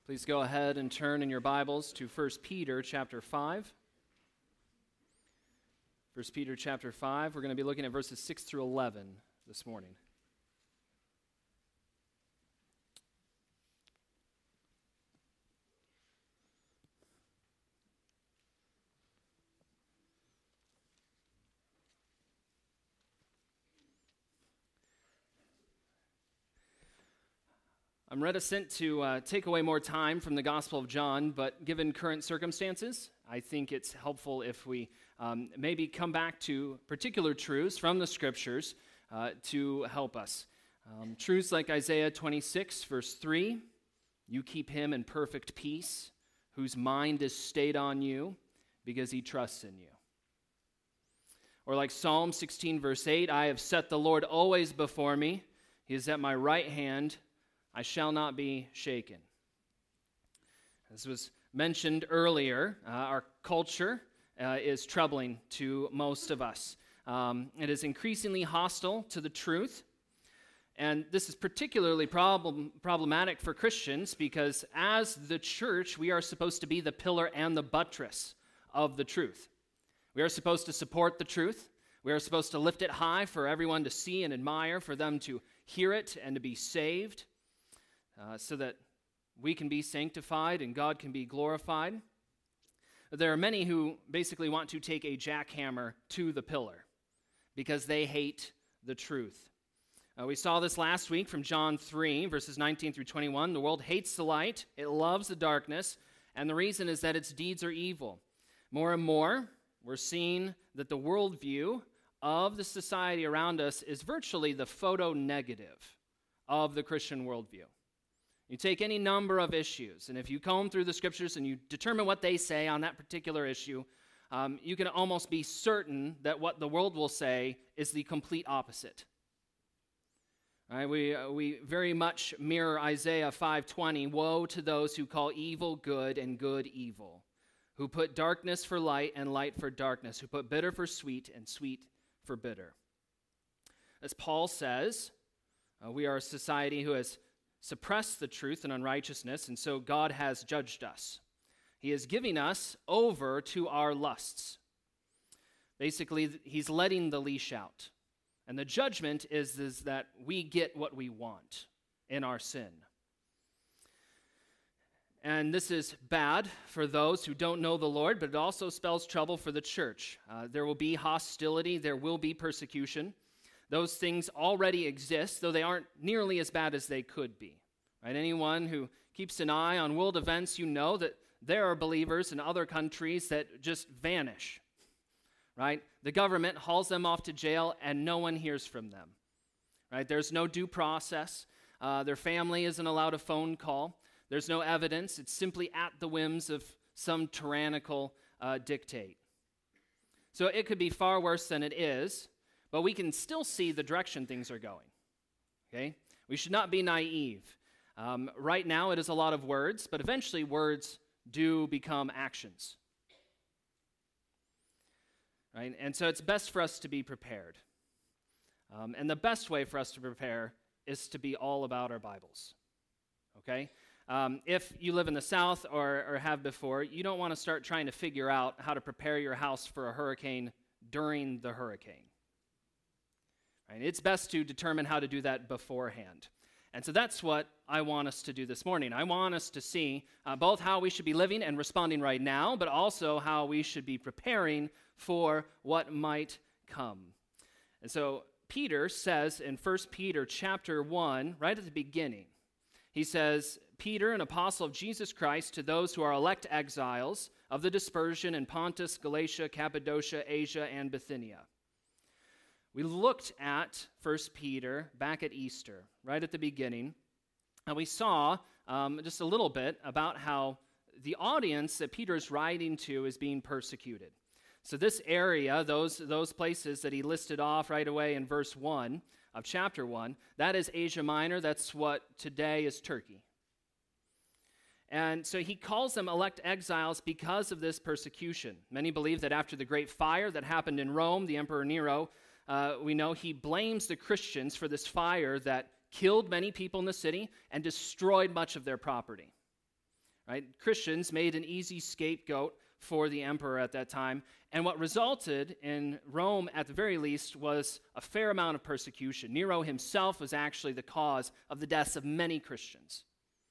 Please go ahead and turn in your Bibles to 1 Peter chapter 5. 1 Peter chapter 5, we're going to be looking at verses 6 through 11 this morning. I'm reticent to take away more time from the Gospel of John, but given current circumstances, I think it's helpful if we maybe come back to particular truths from the Scriptures to help us. Truths like Isaiah 26, verse 3, "You keep him in perfect peace, whose mind is stayed on you, because he trusts in you." Or like Psalm 16, verse 8, "I have set the Lord always before me. He is at my right hand. I shall not be shaken." As was mentioned earlier, our culture is troubling to most of us. It is increasingly hostile to the truth, and this is particularly problematic for Christians because as the church, we are supposed to be the pillar and the buttress of the truth. We are supposed to support the truth. We are supposed to lift it high for everyone to see and admire, for them to hear it and to be saved. So that we can be sanctified and God can be glorified. There are many who basically want to take a jackhammer to the pillar because they hate the truth. We saw this last week from John 3, verses 19 through 21. The world hates the light, it loves the darkness, and the reason is that its deeds are evil. More and more, we're seeing that the worldview of the society around us is virtually the photo-negative of the Christian worldview. You take any number of issues, and if you comb through the Scriptures and you determine what they say on that particular issue, you can almost be certain that what the world will say is the complete opposite. All right, we very much mirror Isaiah 5:20, "Woe to those who call evil good and good evil, who put darkness for light and light for darkness, who put bitter for sweet and sweet for bitter." As Paul says, we are a society who has suppressed the truth and unrighteousness, and so God has judged us. He is giving us over to our lusts. Basically, he's letting the leash out. And the judgment is that we get what we want in our sin. And this is bad for those who don't know the Lord, but it also spells trouble for the church. There will be hostility, there will be persecution. Those things already exist, though they aren't nearly as bad as they could be. Right? Anyone who keeps an eye on world events, you know that there are believers in other countries that just vanish. Right? The government hauls them off to jail and no one hears from them. Right? There's no due process. Their family isn't allowed a phone call. There's no evidence. It's simply at the whims of some tyrannical dictate. So it could be far worse than it is, but we can still see the direction things are going, okay? We should not be naive. Right now, it is a lot of words, but eventually words do become actions, right? And so it's best for us to be prepared. And the best way for us to prepare is to be all about our Bibles, okay? If you live in the South or have before, you don't want to start trying to figure out how to prepare your house for a hurricane during the hurricane. Right? It's best to determine how to do that beforehand. And so that's what I want us to do this morning. I want us to see both how we should be living and responding right now, but also how we should be preparing for what might come. And so Peter says in 1 Peter chapter 1, right at the beginning, he says, "Peter, an apostle of Jesus Christ, to those who are elect exiles of the dispersion in Pontus, Galatia, Cappadocia, Asia, and Bithynia." We looked at 1 Peter back at Easter, right at the beginning, and we saw just a little bit about how the audience that Peter is writing to is being persecuted. So this area, those places that he listed off right away in verse 1 of chapter 1, that is Asia Minor. That's what today is Turkey. And so he calls them elect exiles because of this persecution. Many believe that after the great fire that happened in Rome, the Emperor Nero, we know he blames the Christians for this fire that killed many people in the city and destroyed much of their property. right? Christians made an easy scapegoat for the emperor at that time, and what resulted in Rome, at the very least, was a fair amount of persecution. Nero himself was actually the cause of the deaths of many Christians.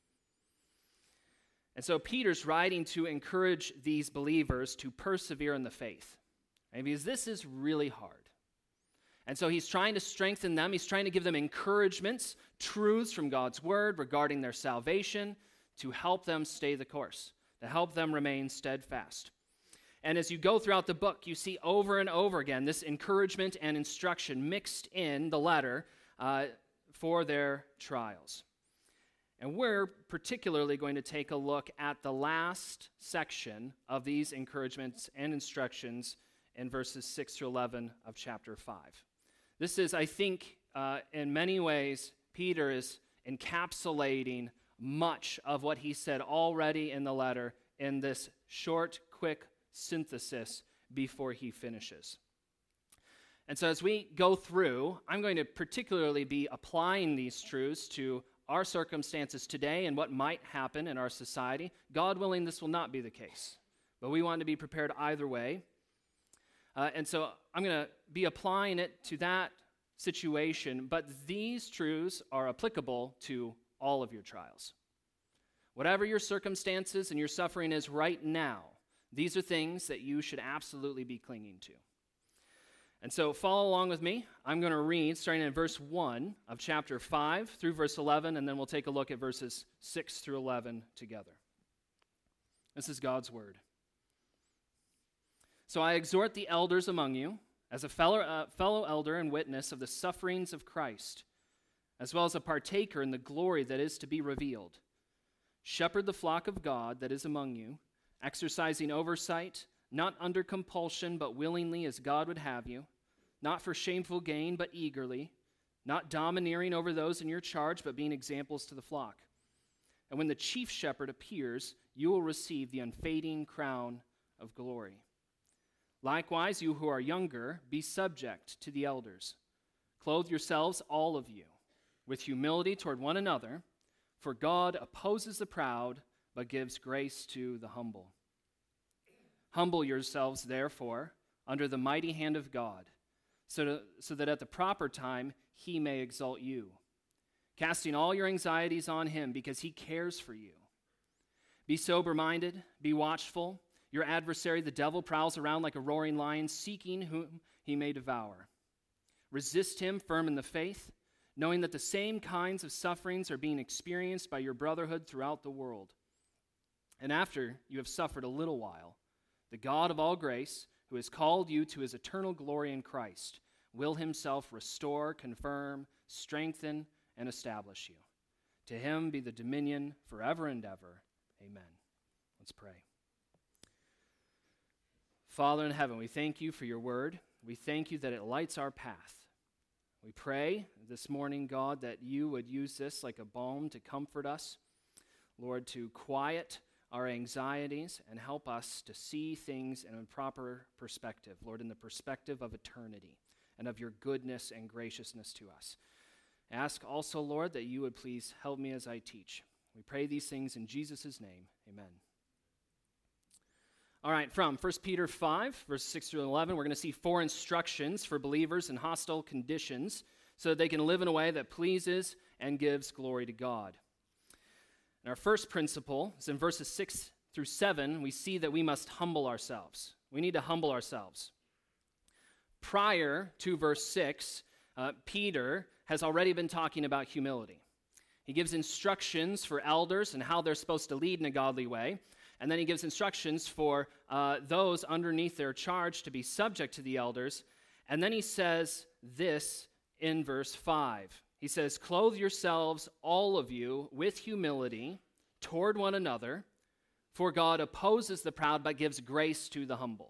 And so Peter's writing to encourage these believers to persevere in the faith, right? Because this is really hard. And so he's trying to strengthen them. He's trying to give them encouragements, truths from God's word regarding their salvation to help them stay the course, to help them remain steadfast. And as you go throughout the book, you see over and over again this encouragement and instruction mixed in the letter for their trials. And we're particularly going to take a look at the last section of these encouragements and instructions in verses 6 through 11 of chapter 5. This is, I think, in many ways, Peter is encapsulating much of what he said already in the letter in this short, quick synthesis before he finishes. And so as we go through, I'm going to particularly be applying these truths to our circumstances today and what might happen in our society. God willing, this will not be the case, but we want to be prepared either way. And so I'm going to be applying it to that situation, but these truths are applicable to all of your trials. Whatever your circumstances and your suffering is right now, these are things that you should absolutely be clinging to. And so follow along with me. I'm going to read starting in verse 1 of chapter 5 through verse 11, and then we'll take a look at verses 6 through 11 together. This is God's word. So I exhort the elders among you, as a fellow elder and witness of the sufferings of Christ, as well as a partaker in the glory that is to be revealed. Shepherd the flock of God that is among you, exercising oversight, not under compulsion, but willingly as God would have you, not for shameful gain, but eagerly, not domineering over those in your charge, but being examples to the flock. And when the chief shepherd appears, you will receive the unfading crown of glory. Likewise, you who are younger, be subject to the elders. Clothe yourselves, all of you, with humility toward one another, for God opposes the proud, but gives grace to the humble. Humble yourselves, therefore, under the mighty hand of God, so that at the proper time he may exalt you, casting all your anxieties on him, because he cares for you. Be sober-minded, be watchful. Your adversary, the devil, prowls around like a roaring lion, seeking whom he may devour. Resist him firm in the faith, knowing that the same kinds of sufferings are being experienced by your brotherhood throughout the world. And after you have suffered a little while, the God of all grace, who has called you to his eternal glory in Christ, will himself restore, confirm, strengthen, and establish you. To him be the dominion forever and ever. Amen. Let's pray. Father in heaven, we thank you for your word. We thank you that it lights our path. We pray this morning, God, that you would use this like a balm to comfort us, Lord, to quiet our anxieties and help us to see things in a proper perspective, Lord, in the perspective of eternity and of your goodness and graciousness to us. Ask also, Lord, that you would please help me as I teach. We pray these things in Jesus' name. Amen. All right, from 1 Peter 5, verses 6 through 11, we're going to see 4 instructions for believers in hostile conditions so that they can live in a way that pleases and gives glory to God. And our first principle is in verses 6 through 7, we see that we must humble ourselves. We need to humble ourselves. Prior to verse 6, Peter has already been talking about humility. He gives instructions for elders and how they're supposed to lead in a godly way. And then he gives instructions for those underneath their charge to be subject to the elders. And then he says this in verse 5. He says, "Clothe yourselves, all of you, with humility toward one another, for God opposes the proud but gives grace to the humble."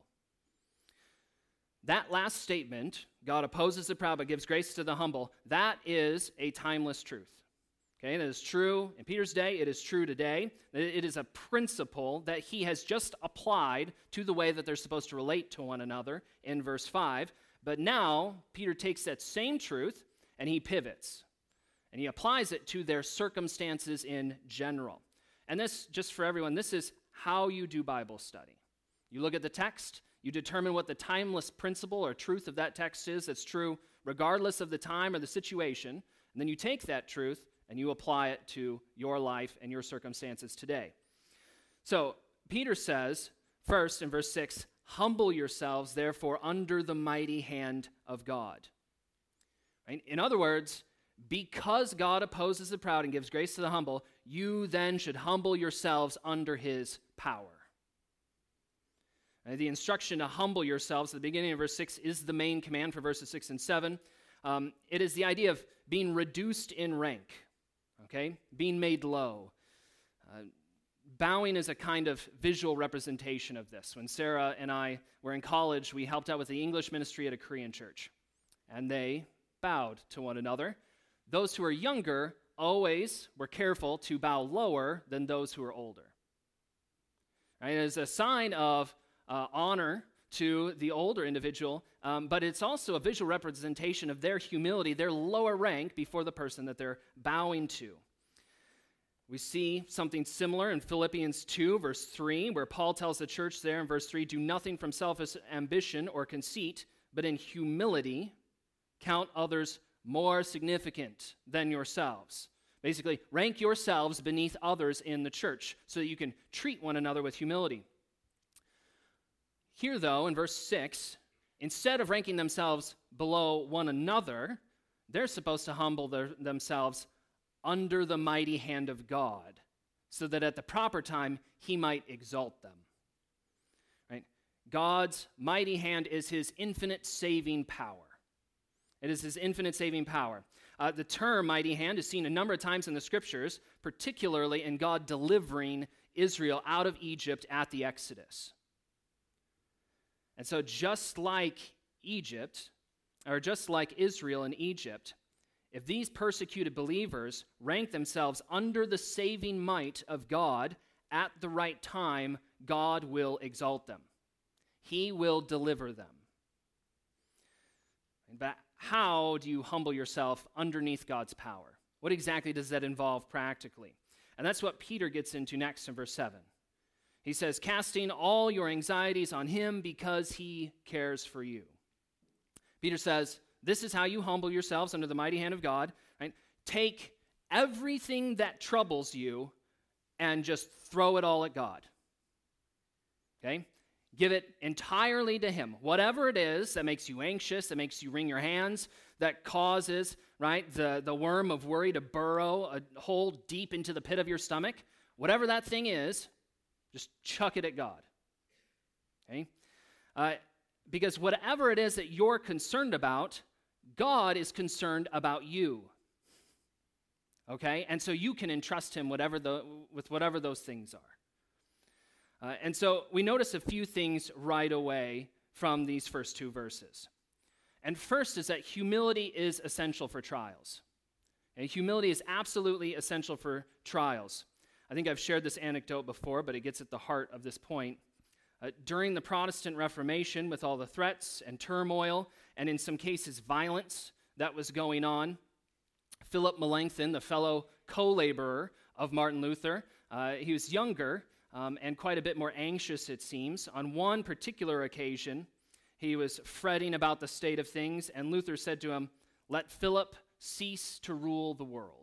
That last statement, God opposes the proud but gives grace to the humble, that is a timeless truth. Okay, that is true in Peter's day. It is true today. It is a principle that he has just applied to the way that they're supposed to relate to one another in verse 5. But now, Peter takes that same truth and he pivots. And he applies it to their circumstances in general. And this, just for everyone, this is how you do Bible study. You look at the text, you determine what the timeless principle or truth of that text is that's true regardless of the time or the situation, and then you take that truth and you apply it to your life and your circumstances today. So Peter says, first in verse 6, humble yourselves, therefore, under the mighty hand of God. Right? In other words, because God opposes the proud and gives grace to the humble, you then should humble yourselves under his power. The instruction to humble yourselves at the beginning of verse 6 is the main command for verses 6 and 7. It is the idea of being reduced in rank, okay? Being made low. Bowing is a kind of visual representation of this. When Sarah and I were in college, we helped out with the English ministry at a Korean church, and they bowed to one another. Those who are younger always were careful to bow lower than those who are older. Right? It is a sign of honor to the older individual, but it's also a visual representation of their humility, their lower rank before the person that they're bowing to. We see something similar in Philippians 2, verse 3, where Paul tells the church there in verse 3, do nothing from selfish ambition or conceit, but in humility count others more significant than yourselves. Basically, rank yourselves beneath others in the church so that you can treat one another with humility. Here, though, in verse 6, instead of ranking themselves below one another, they're supposed to humble themselves under the mighty hand of God, so that at the proper time he might exalt them. Right? God's mighty hand is his infinite saving power. It is his infinite saving power. The term mighty hand is seen a number of times in the scriptures, particularly in God delivering Israel out of Egypt at the Exodus. And so just like Egypt, or just like Israel in Egypt, if these persecuted believers rank themselves under the saving might of God at the right time, God will exalt them. He will deliver them. But how do you humble yourself underneath God's power? What exactly does that involve practically? And that's what Peter gets into next in verse 7. He says, casting all your anxieties on him because he cares for you. Peter says, this is how you humble yourselves under the mighty hand of God. Right? Take everything that troubles you and just throw it all at God. Okay? Give it entirely to him. Whatever it is that makes you anxious, that makes you wring your hands, that causes, right, the worm of worry to burrow a hole deep into the pit of your stomach, whatever that thing is, just chuck it at God. Okay? Because whatever it is that you're concerned about, God is concerned about you. Okay? And so you can entrust him with whatever those things are. And so we notice a few things right away from these first two verses. And first is that humility is essential for trials. Okay? Humility is absolutely essential for trials. I think I've shared this anecdote before, but it gets at the heart of this point. During the Protestant Reformation, with all the threats and turmoil, and in some cases violence that was going on, Philip Melanchthon, the fellow co-laborer of Martin Luther, he was younger and quite a bit more anxious, it seems. On one particular occasion, he was fretting about the state of things, and Luther said to him, "Let Philip cease to rule the world."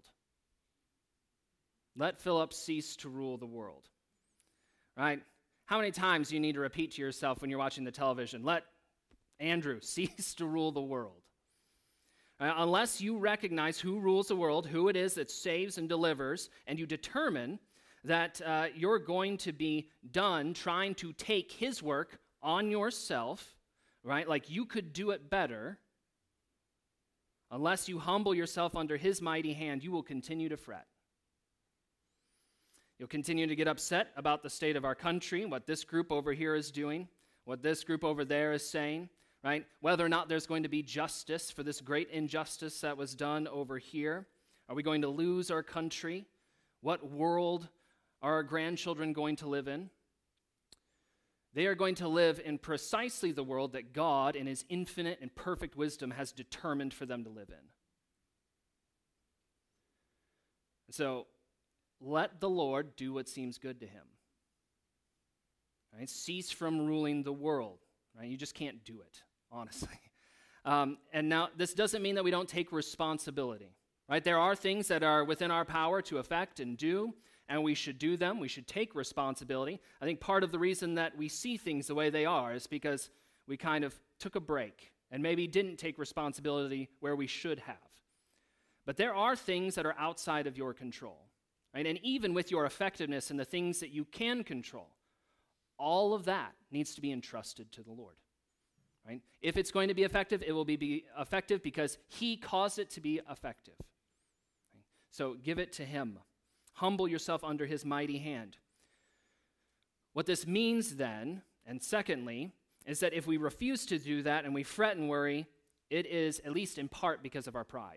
Let Philip cease to rule the world. Right? How many times do you need to repeat to yourself when you're watching the television? Let Andrew cease to rule the world. Unless you recognize who rules the world, who it is that saves and delivers, and you determine that you're going to be done trying to take his work on yourself, right? Like you could do it better. Unless you humble yourself under his mighty hand, you will continue to fret. You'll continue to get upset about the state of our country, what this group over here is doing, what this group over there is saying, right? Whether or not there's going to be justice for this great injustice that was done over here. Are we going to lose our country? What world are our grandchildren going to live in? They are going to live in precisely the world that God, in his infinite and perfect wisdom, has determined for them to live in. So, let the Lord do what seems good to him. Right? Cease from ruling the world. Right? You just can't do it, honestly. And now, this doesn't mean that we don't take responsibility. Right? There are things that are within our power to affect and do, and we should do them. We should take responsibility. I think part of the reason that we see things the way they are is because we kind of took a break and maybe didn't take responsibility where we should have. But there are things that are outside of your control. Right? And even with your effectiveness and the things that you can control, all of that needs to be entrusted to the Lord. Right? If it's going to be effective, it will be effective because he caused it to be effective. Right? So give it to him. Humble yourself under his mighty hand. What this means then, and secondly, is that if we refuse to do that and we fret and worry, it is at least in part because of our pride.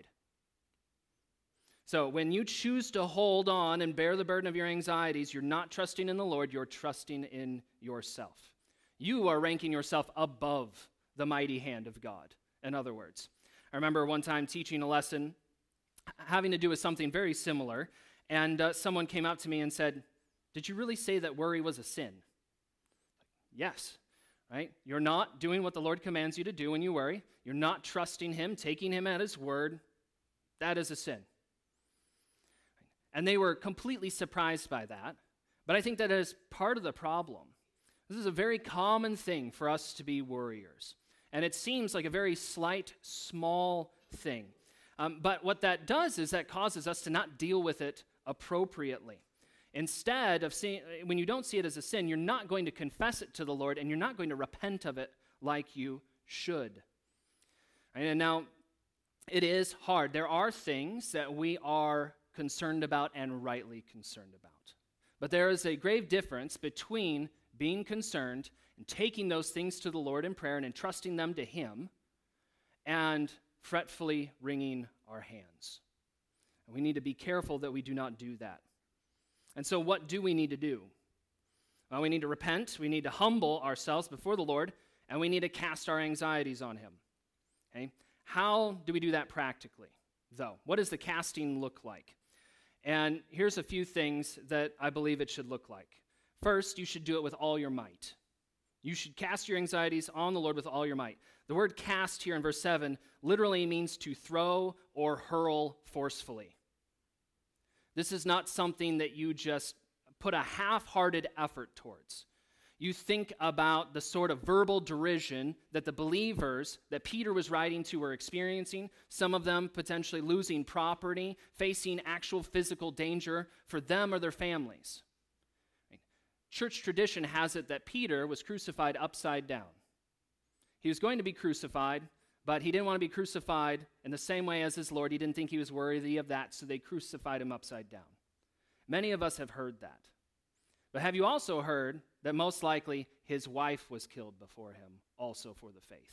So when you choose to hold on and bear the burden of your anxieties, you're not trusting in the Lord, you're trusting in yourself. You are ranking yourself above the mighty hand of God, in other words. I remember one time teaching a lesson having to do with something very similar, and someone came up to me and said, "Did you really say that worry was a sin?" Yes, right? You're not doing what the Lord commands you to do when you worry. You're not trusting him, taking him at his word. That is a sin. And they were completely surprised by that, but I think that is part of the problem. This is a very common thing for us to be worriers, and it seems like a very slight, small thing. But what that does is that causes us to not deal with it appropriately. Instead of seeing, when you don't see it as a sin, you're not going to confess it to the Lord, and you're not going to repent of it like you should. And now, it is hard. There are things that we are concerned about and rightly concerned about. But there is a grave difference between being concerned and taking those things to the Lord in prayer and entrusting them to him and fretfully wringing our hands. And we need to be careful that we do not do that. And so what do we need to do? Well, we need to repent, we need to humble ourselves before the Lord, and we need to cast our anxieties on him. Okay? How do we do that practically, though? What does the casting look like? And here's a few things that I believe it should look like. First, you should do it with all your might. You should cast your anxieties on the Lord with all your might. The word cast here in verse 7 literally means to throw or hurl forcefully. This is not something that you just put a half-hearted effort towards. You think about the sort of verbal derision that the believers that Peter was writing to were experiencing, some of them potentially losing property, facing actual physical danger for them or their families. Church tradition has it that Peter was crucified upside down. He was going to be crucified, but he didn't want to be crucified in the same way as his Lord. He didn't think he was worthy of that, so they crucified him upside down. Many of us have heard that. But have you also heard that most likely his wife was killed before him, also for the faith?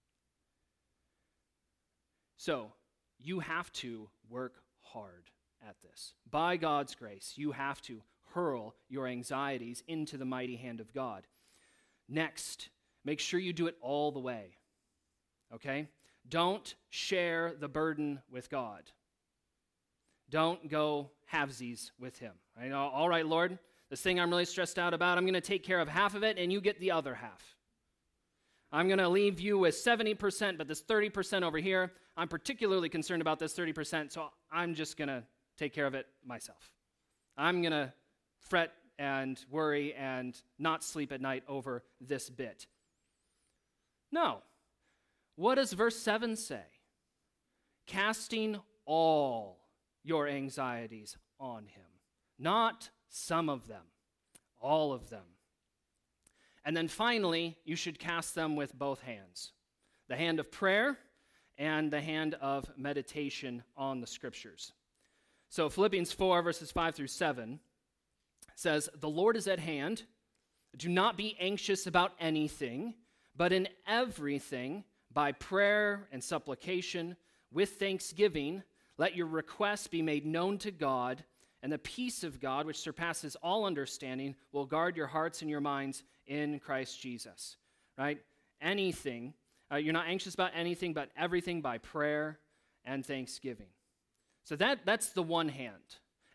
So, you have to work hard at this. By God's grace, you have to hurl your anxieties into the mighty hand of God. Next, make sure you do it all the way. Okay? Don't share the burden with God. Don't go halvesies with him. Right? All right, Lord, this thing I'm really stressed out about, I'm going to take care of half of it, and you get the other half. I'm going to leave you with 70%, but this 30% over here, I'm particularly concerned about this 30%, so I'm just going to take care of it myself. I'm going to fret and worry and not sleep at night over this bit. No. What does verse 7 say? Casting all your anxieties on him. Not some of them, all of them. And then finally, you should cast them with both hands. The hand of prayer and the hand of meditation on the scriptures. So Philippians 4, verses 5 through 7 says, "The Lord is at hand. Do not be anxious about anything, but in everything, by prayer and supplication, with thanksgiving, let your requests be made known to God, and the peace of God, which surpasses all understanding, will guard your hearts and your minds in Christ Jesus." Right? Anything. You're not anxious about anything, but everything by prayer and thanksgiving. So that's the one hand.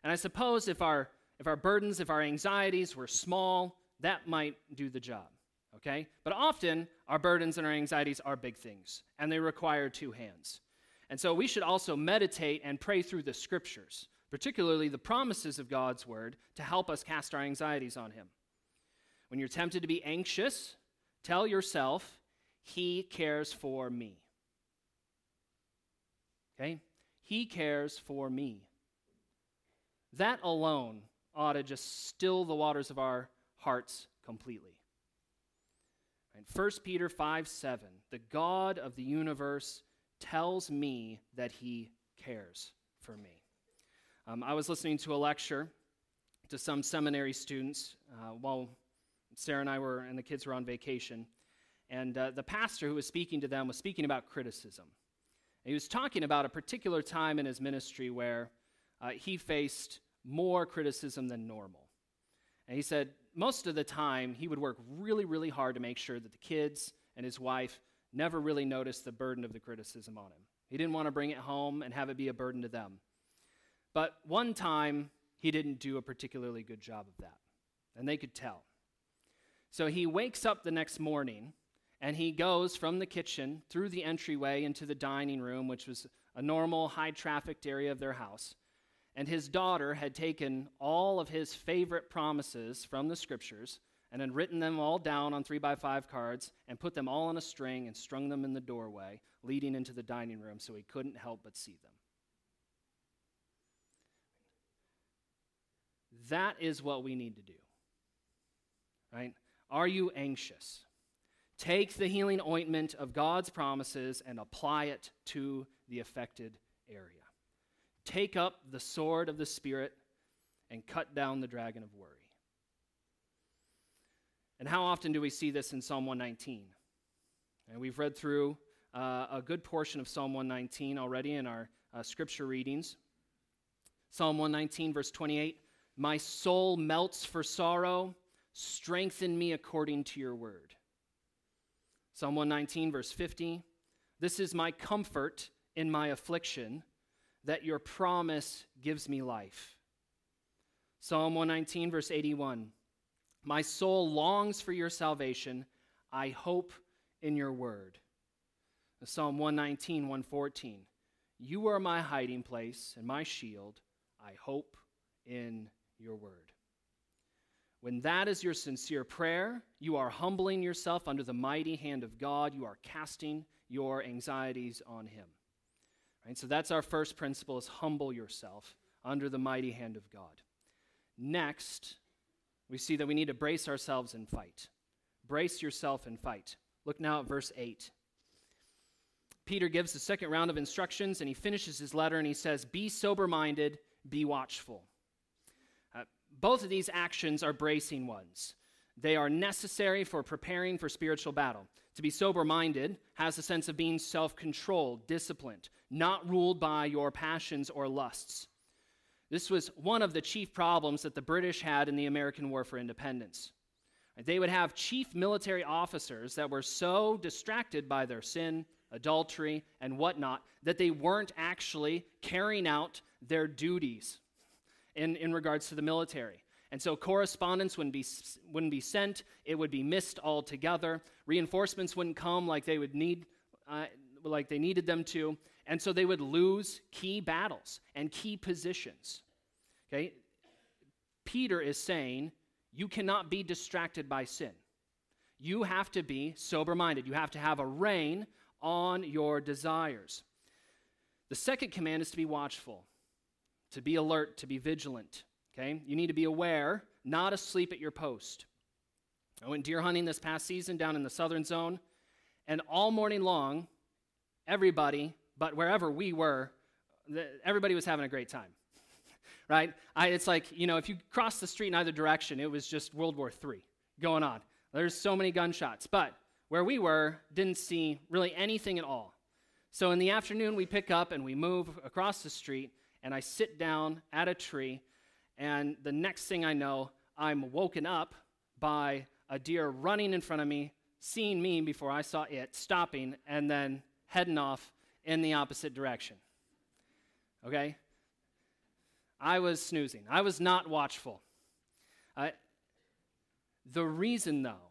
And I suppose if our burdens, if our anxieties were small, that might do the job, okay? But often, our burdens and our anxieties are big things, and they require two hands. And so we should also meditate and pray through the Scriptures, particularly the promises of God's Word, to help us cast our anxieties on Him. When you're tempted to be anxious, tell yourself, He cares for me. Okay? He cares for me. That alone ought to just still the waters of our hearts completely. Right? 1 Peter 5:7, the God of the universe tells me that He cares for me. I was listening to a lecture to some seminary students while Sarah and I and the kids were on vacation, and the pastor who was speaking to them was speaking about criticism. And he was talking about a particular time in his ministry where he faced more criticism than normal. And he said most of the time he would work really, really hard to make sure that the kids and his wife never really noticed the burden of the criticism on him. He didn't want to bring it home and have it be a burden to them. But one time, he didn't do a particularly good job of that, and they could tell. So he wakes up the next morning, and he goes from the kitchen through the entryway into the dining room, which was a normal, high-trafficked area of their house. And his daughter had taken all of his favorite promises from the Scriptures and had written them all down on 3x5 cards and put them all on a string and strung them in the doorway leading into the dining room so he couldn't help but see them. That is what we need to do, right? Are you anxious? Take the healing ointment of God's promises and apply it to the affected area. Take up the sword of the Spirit and cut down the dragon of worry. And how often do we see this in Psalm 119? And we've read through a good portion of Psalm 119 already in our scripture readings. Psalm 119, verse 28, my soul melts for sorrow, strengthen me according to your word. Psalm 119, verse 50, this is my comfort in my affliction, that your promise gives me life. Psalm 119, verse 81, my soul longs for your salvation, I hope in your word. Psalm 119, 114, you are my hiding place and my shield, I hope in your word. When that is your sincere prayer, you are humbling yourself under the mighty hand of God. You are casting your anxieties on him. Right? So that's our first principle, is humble yourself under the mighty hand of God. Next, we see that we need to brace ourselves and fight. Brace yourself and fight. Look now at verse 8. Peter gives the second round of instructions, and he finishes his letter, and he says, be sober-minded, be watchful. Both of these actions are bracing ones. They are necessary for preparing for spiritual battle. To be sober-minded has a sense of being self-controlled, disciplined, not ruled by your passions or lusts. This was one of the chief problems that the British had in the American War for Independence. They would have chief military officers that were so distracted by their sin, adultery, and whatnot, that they weren't actually carrying out their duties in regards to the military. And so correspondence wouldn't be sent. It would be missed altogether. Reinforcements wouldn't come like they needed them to. And so they would lose key battles and key positions. Okay? Peter is saying, you cannot be distracted by sin. You have to be sober-minded. You have to have a rein on your desires. The second command is to be watchful, to be alert, to be vigilant. Okay? You need to be aware, not asleep at your post. I went deer hunting this past season down in the southern zone, and all morning long, everybody, but wherever we were, everybody was having a great time. Right? It's like, if you cross the street in either direction, it was just World War III going on. There's so many gunshots. But where we were, didn't see really anything at all. So in the afternoon, we pick up and we move across the street, and I sit down at a tree, and the next thing I know, I'm woken up by a deer running in front of me, seeing me before I saw it, stopping, and then heading off in the opposite direction. Okay? I was snoozing. I was not watchful. The reason, though,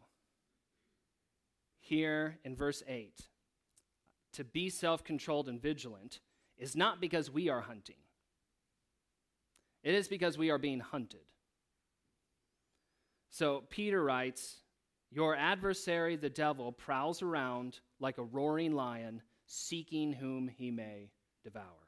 here in verse 8, to be self-controlled and vigilant is not because we are hunting. It is because we are being hunted. So Peter writes, "Your adversary, the devil, prowls around like a roaring lion, seeking whom he may devour."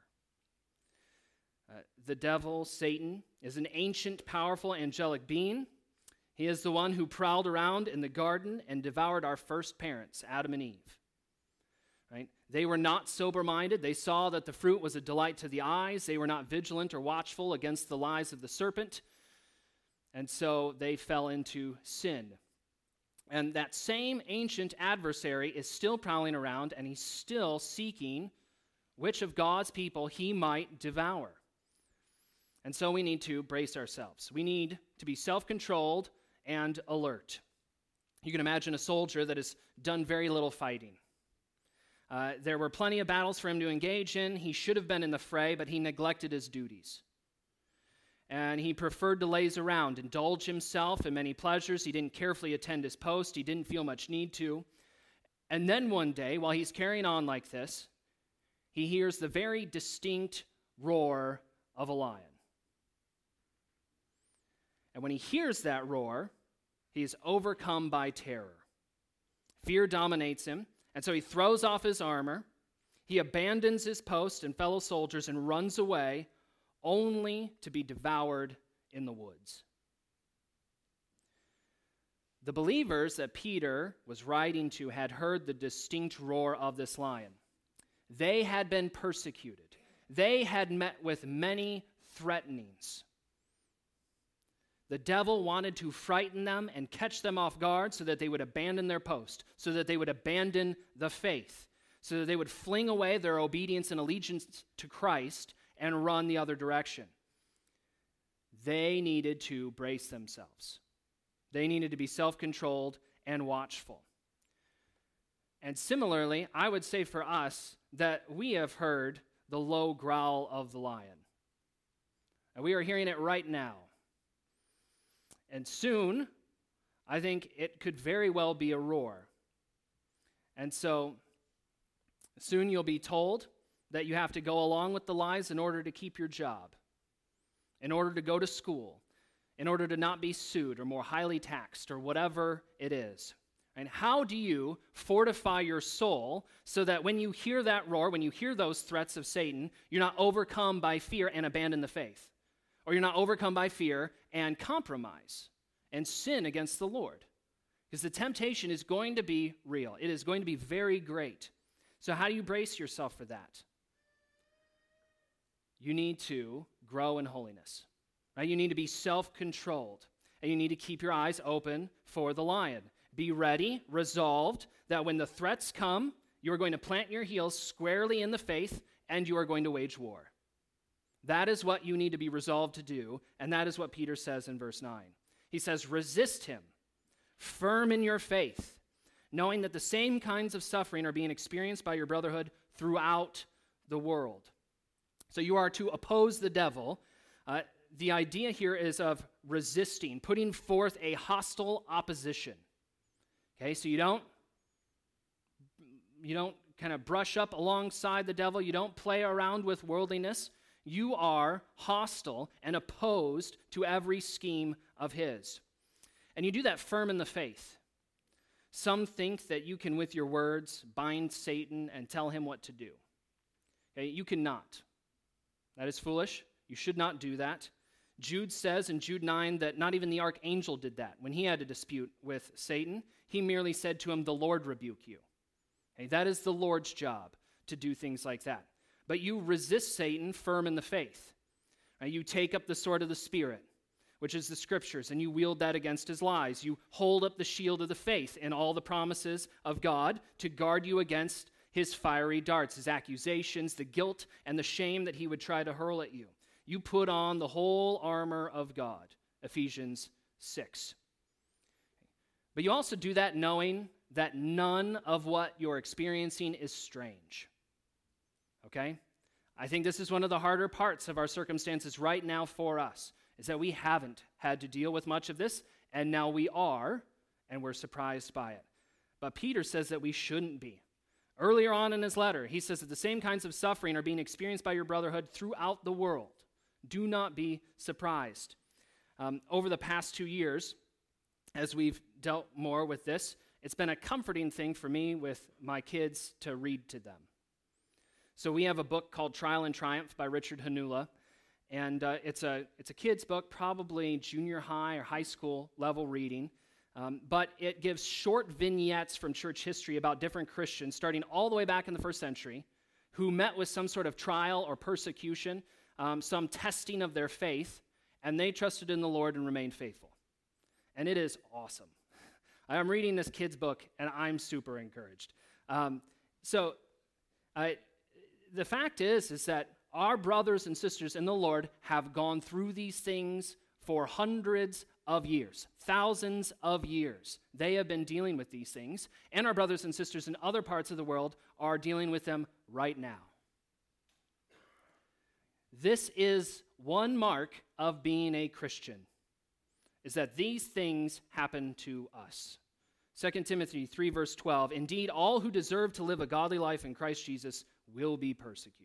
The devil, Satan, is an ancient, powerful, angelic being. He is the one who prowled around in the garden and devoured our first parents, Adam and Eve. Right? They were not sober-minded. They saw that the fruit was a delight to the eyes. They were not vigilant or watchful against the lies of the serpent. And so they fell into sin. And that same ancient adversary is still prowling around, and he's still seeking which of God's people he might devour. And so we need to brace ourselves. We need to be self-controlled and alert. You can imagine a soldier that has done very little fighting. There were plenty of battles for him to engage in. He should have been in the fray, but he neglected his duties. And he preferred to laze around, indulge himself in many pleasures. He didn't carefully attend his post. He didn't feel much need to. And then one day, while he's carrying on like this, he hears the very distinct roar of a lion. And when he hears that roar, he is overcome by terror. Fear dominates him, and so he throws off his armor. He abandons his post and fellow soldiers and runs away, only to be devoured in the woods. The believers that Peter was writing to had heard the distinct roar of this lion. They had been persecuted. They had met with many threatenings. The devil wanted to frighten them and catch them off guard so that they would abandon their post, so that they would abandon the faith, so that they would fling away their obedience and allegiance to Christ and run the other direction. They needed to brace themselves. They needed to be self-controlled and watchful. And similarly, I would say for us that we have heard the low growl of the lion. And we are hearing it right now. And soon, I think it could very well be a roar. And so, soon you'll be told that you have to go along with the lies in order to keep your job, in order to go to school, in order to not be sued or more highly taxed or whatever it is. And how do you fortify your soul so that when you hear that roar, when you hear those threats of Satan, you're not overcome by fear and abandon the faith? Or you're not overcome by fear and compromise and sin against the Lord? Because the temptation is going to be real. It is going to be very great. So how do you brace yourself for that? You need to grow in holiness. Right? You need to be self-controlled. And you need to keep your eyes open for the lion. Be ready, resolved, that when the threats come, you are going to plant your heels squarely in the faith, and you are going to wage war. That is what you need to be resolved to do, and that is what Peter says in verse 9. He says, resist him, firm in your faith, knowing that the same kinds of suffering are being experienced by your brotherhood throughout the world. So you are to oppose the devil. The idea here is of resisting, putting forth a hostile opposition. Okay, so you don't kind of brush up alongside the devil. You don't play around with worldliness. You are hostile and opposed to every scheme of his. And you do that firm in the faith. Some think that you can, with your words, bind Satan and tell him what to do. Okay, you cannot. That is foolish. You should not do that. Jude says in Jude 9 that not even the archangel did that. When he had a dispute with Satan, he merely said to him, "The Lord rebuke you." Okay, that is the Lord's job, to do things like that. But you resist Satan firm in the faith. Right? You take up the sword of the Spirit, which is the Scriptures, and you wield that against his lies. You hold up the shield of the faith and all the promises of God to guard you against his fiery darts, his accusations, the guilt and the shame that he would try to hurl at you. You put on the whole armor of God, Ephesians 6. But you also do that knowing that none of what you're experiencing is strange. Okay? I think this is one of the harder parts of our circumstances right now for us, is that we haven't had to deal with much of this, and now we are, and we're surprised by it. But Peter says that we shouldn't be. Earlier on in his letter, he says that the same kinds of suffering are being experienced by your brotherhood throughout the world. Do not be surprised. Over the past 2 years, as we've dealt more with this, it's been a comforting thing for me with my kids to read to them. So we have a book called Trial and Triumph by Richard Hanula, and it's a kid's book, probably junior high or high school level reading, but it gives short vignettes from church history about different Christians, starting all the way back in the first century, who met with some sort of trial or persecution, some testing of their faith, and they trusted in the Lord and remained faithful. And it is awesome. I'm reading this kid's book, and I'm super encouraged. The fact is that our brothers and sisters in the Lord have gone through these things for hundreds of years, thousands of years. They have been dealing with these things, and our brothers and sisters in other parts of the world are dealing with them right now. This is one mark of being a Christian, is that these things happen to us. 2 Timothy 3, verse 12, indeed, all who deserve to live a godly life in Christ Jesus will be persecuted.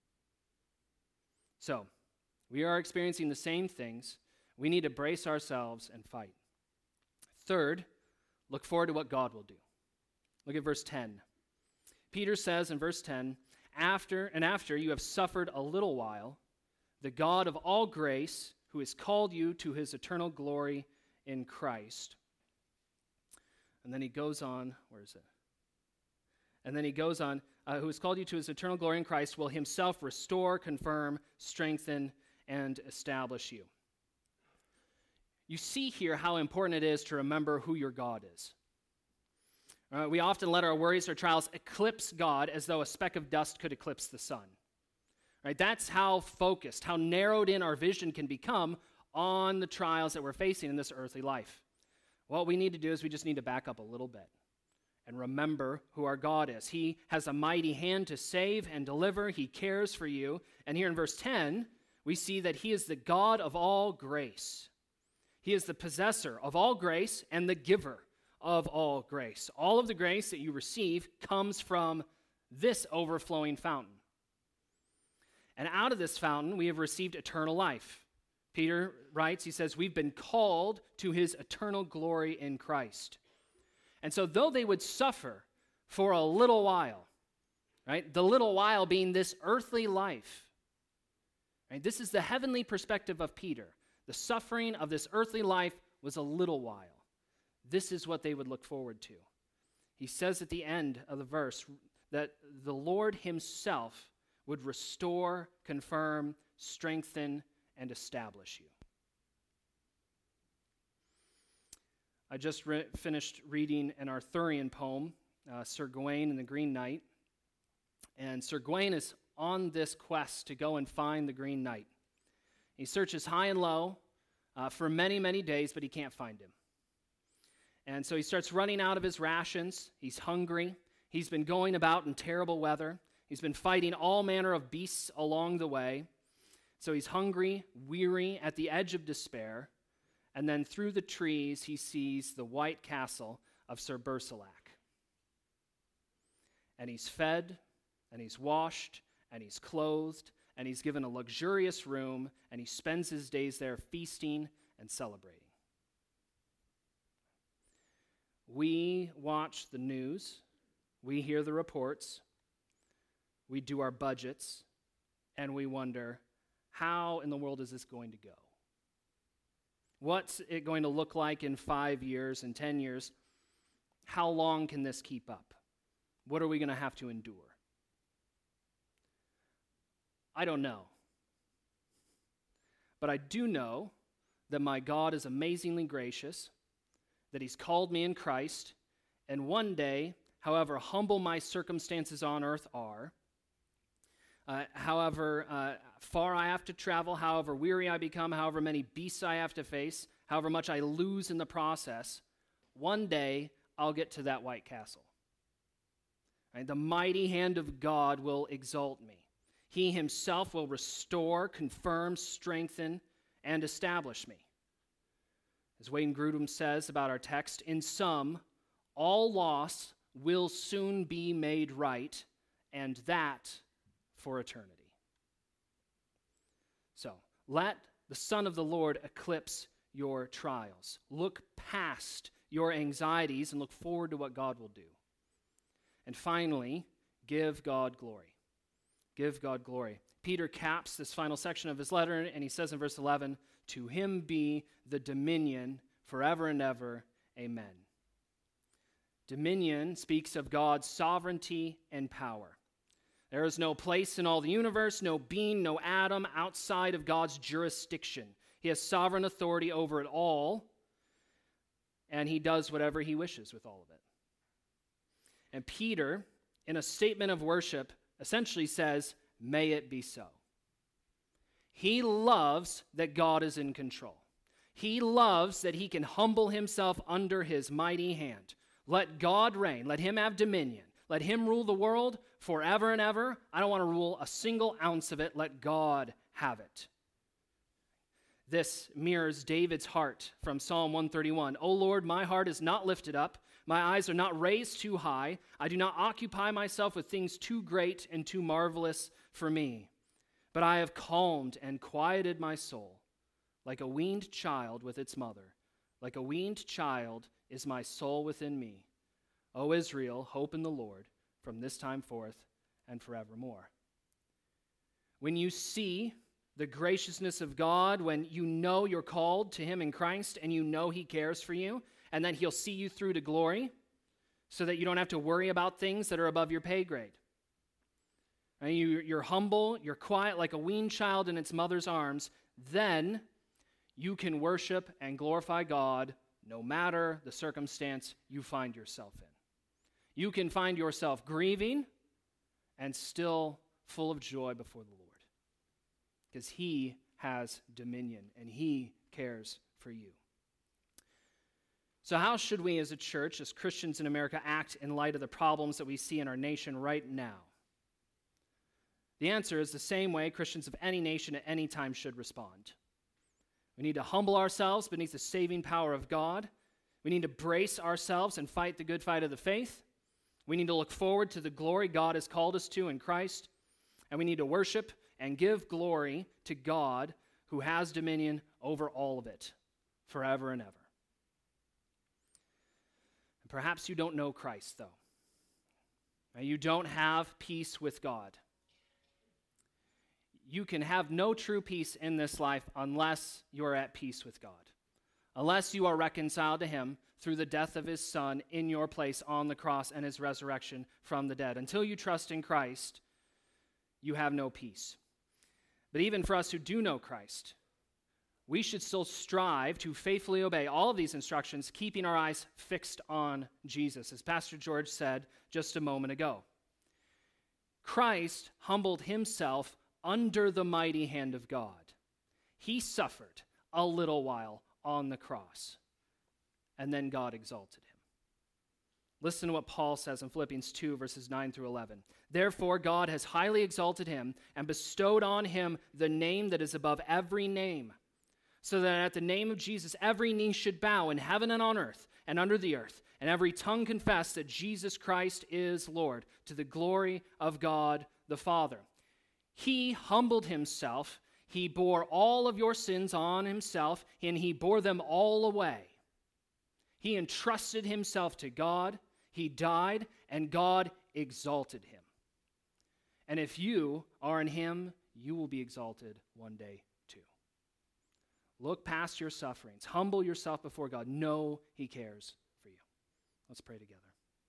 So, we are experiencing the same things. We need to brace ourselves and fight. Third, look forward to what God will do. Look at verse 10. Peter says in verse 10, after you have suffered a little while, the God of all grace, who has called you to his eternal glory in Christ. And then he goes on, where is it? And then he goes on, who has called you to his eternal glory in Christ, will himself restore, confirm, strengthen, and establish you. You see here how important it is to remember who your God is. We often let our worries or trials eclipse God as though a speck of dust could eclipse the sun. Right? That's how focused, how narrowed in our vision can become on the trials that we're facing in this earthly life. What we need to do is we just need to back up a little bit and remember who our God is. He has a mighty hand to save and deliver. He cares for you. And here in verse 10, we see that he is the God of all grace. He is the possessor of all grace and the giver of all grace. All of the grace that you receive comes from this overflowing fountain. And out of this fountain, we have received eternal life. Peter writes, he says, we've been called to his eternal glory in Christ. And so though they would suffer for a little while, right, the little while being this earthly life, right, this is the heavenly perspective of Peter. The suffering of this earthly life was a little while. This is what they would look forward to. He says at the end of the verse that the Lord himself would restore, confirm, strengthen, and establish you. I just finished reading an Arthurian poem, Sir Gawain and the Green Knight. And Sir Gawain is on this quest to go and find the Green Knight. He searches high and low for many, many days, but he can't find him. And so he starts running out of his rations. He's hungry. He's been going about in terrible weather. He's been fighting all manner of beasts along the way. So he's hungry, weary, at the edge of despair. And then through the trees, he sees the white castle of Sir Bersilac. And he's fed, and he's washed, and he's clothed, and he's given a luxurious room, and he spends his days there feasting and celebrating. We watch the news, we hear the reports, we do our budgets, and we wonder, how in the world is this going to go? What's it going to look like in 5 years and 10 years? How long can this keep up? What are we going to have to endure? I don't know. But I do know that my God is amazingly gracious, that he's called me in Christ, and one day, however humble my circumstances on earth are, however far I have to travel, however weary I become, however many beasts I have to face, however much I lose in the process, one day I'll get to that white castle. Right? The mighty hand of God will exalt me. He himself will restore, confirm, strengthen, and establish me. As Wayne Grudem says about our text, in sum, all loss will soon be made right, and that for eternity. So, let the Son of the Lord eclipse your trials. Look past your anxieties and look forward to what God will do. And finally, give God glory. Give God glory. Peter caps this final section of his letter, and he says in verse 11, "To him be the dominion forever and ever. Amen." Dominion speaks of God's sovereignty and power. There is no place in all the universe, no being, no atom outside of God's jurisdiction. He has sovereign authority over it all, and he does whatever he wishes with all of it. And Peter, in a statement of worship, essentially says, "May it be so." He loves that God is in control. He loves that he can humble himself under his mighty hand. Let God reign. Let him have dominion. Let him rule the world forever and ever. I don't want to rule a single ounce of it. Let God have it. This mirrors David's heart from Psalm 131. "O Lord, my heart is not lifted up. My eyes are not raised too high. I do not occupy myself with things too great and too marvelous for me. But I have calmed and quieted my soul, like a weaned child with its mother. Like a weaned child is my soul within me. O Israel, hope in the Lord from this time forth and forevermore." When you see the graciousness of God, when you know you're called to him in Christ and you know he cares for you and that he'll see you through to glory so that you don't have to worry about things that are above your pay grade. And you're humble, you're quiet like a weaned child in its mother's arms, then you can worship and glorify God no matter the circumstance you find yourself in. You can find yourself grieving and still full of joy before the Lord because he has dominion and he cares for you. So how should we as a church, as Christians in America, act in light of the problems that we see in our nation right now? The answer is the same way Christians of any nation at any time should respond. We need to humble ourselves beneath the saving power of God. We need to brace ourselves and fight the good fight of the faith. We need to look forward to the glory God has called us to in Christ. And we need to worship and give glory to God who has dominion over all of it forever and ever. And perhaps you don't know Christ, though. You don't have peace with God. You can have no true peace in this life unless you are at peace with God, unless you are reconciled to him through the death of his Son in your place on the cross and his resurrection from the dead. Until you trust in Christ, you have no peace. But even for us who do know Christ, we should still strive to faithfully obey all of these instructions, keeping our eyes fixed on Jesus, as Pastor George said just a moment ago. Christ humbled himself under the mighty hand of God. He suffered a little while on the cross, and then God exalted him. Listen to what Paul says in Philippians 2, verses 9 through 11. "Therefore God has highly exalted him and bestowed on him the name that is above every name, so that at the name of Jesus every knee should bow in heaven and on earth and under the earth, and every tongue confess that Jesus Christ is Lord, to the glory of God the Father. He humbled himself. He bore all of your sins on himself, and he bore them all away. He entrusted himself to God. He died, and God exalted him. And if you are in him, you will be exalted one day too." Look past your sufferings. Humble yourself before God. Know he cares for you. Let's pray together.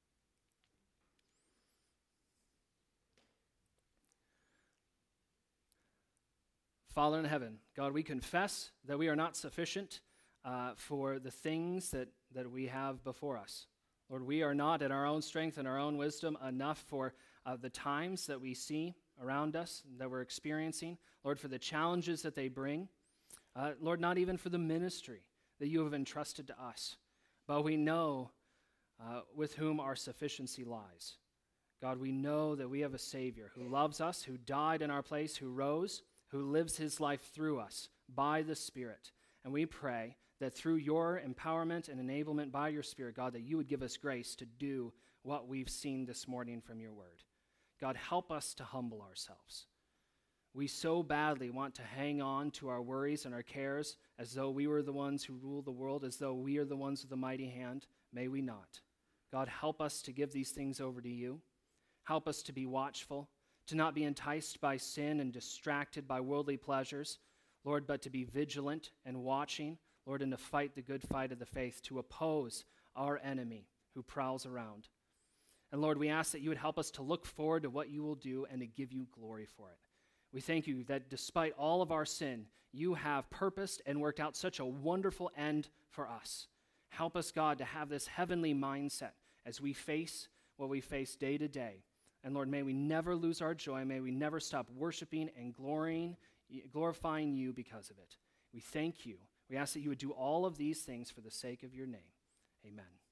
Father in heaven, God, we confess that we are not sufficient for the things that we have before us. Lord, we are not in our own strength and our own wisdom enough for the times that we see around us, that we're experiencing. Lord, for the challenges that they bring. Lord, not even for the ministry that you have entrusted to us. But we know with whom our sufficiency lies. God, we know that we have a Savior who loves us, who died in our place, who rose, who lives his life through us by the Spirit. And we pray that through your empowerment and enablement by your Spirit, God, that you would give us grace to do what we've seen this morning from your word. God, help us to humble ourselves. We so badly want to hang on to our worries and our cares as though we were the ones who rule the world, as though we are the ones with the mighty hand. May we not. God, help us to give these things over to you. Help us to be watchful, to not be enticed by sin and distracted by worldly pleasures, Lord, but to be vigilant and watching, Lord, and to fight the good fight of the faith, to oppose our enemy who prowls around. And Lord, we ask that you would help us to look forward to what you will do and to give you glory for it. We thank you that despite all of our sin, you have purposed and worked out such a wonderful end for us. Help us, God, to have this heavenly mindset as we face what we face day to day. And Lord, may we never lose our joy. May we never stop worshiping and glorifying you because of it. We thank you. We ask that you would do all of these things for the sake of your name. Amen.